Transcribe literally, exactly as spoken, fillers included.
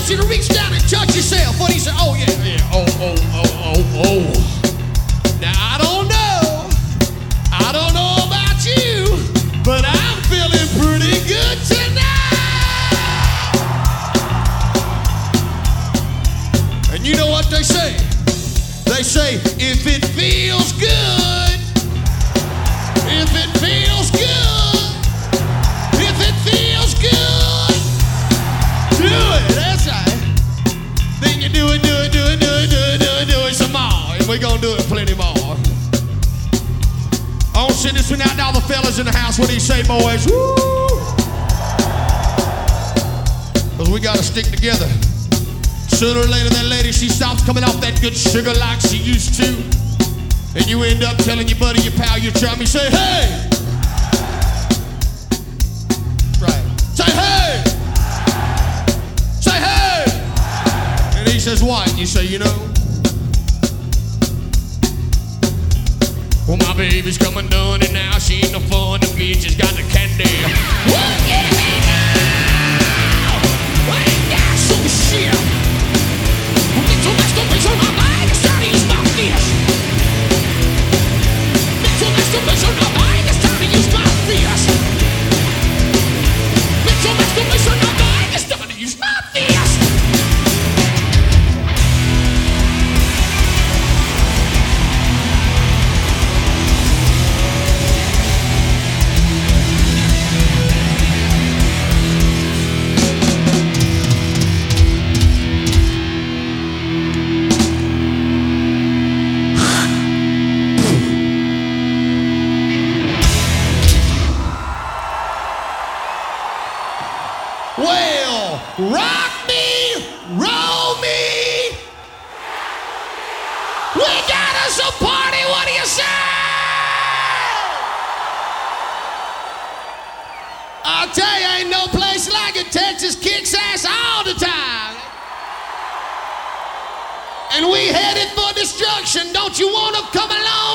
want you to reach down and touch yourself. What do you say? Oh, yeah, yeah. Oh, oh, oh, oh, oh. Now, I don't know. I don't know about you, but I'm feeling pretty good tonight. And you know what they say? They say, if it feels good, if it feels good, if it feels good, do it, that's right. Then you do it, do it, do it, do it, do it, do it, do it some more. And we're gonna do it plenty more. I want to send this one out to all the fellas in the house. What do you say, boys? Woo! Because we gotta stick together. Sooner or later, that lady, she stops coming off that good sugar like she used to. And you end up telling your buddy, your pal, your chum, you say, hey! Right. Say, hey! Say, hey! And he says, what? And you say, you know, well, my baby's coming done, and now she ain't no fun. The bitch has got the candy. Well, give me now! I ain't got some shit. Mental masturbation, my mind is trying to use my fist. Mental masturbation, my mind is trying to use my fist. Mental masturbation, my mind is trying to use my fist. Well, rock me, roll me. We got us a party, what do you say? I'll tell you, ain't no place like it. Texas kicks ass all the time. And we headed for destruction. Don't you want to come along?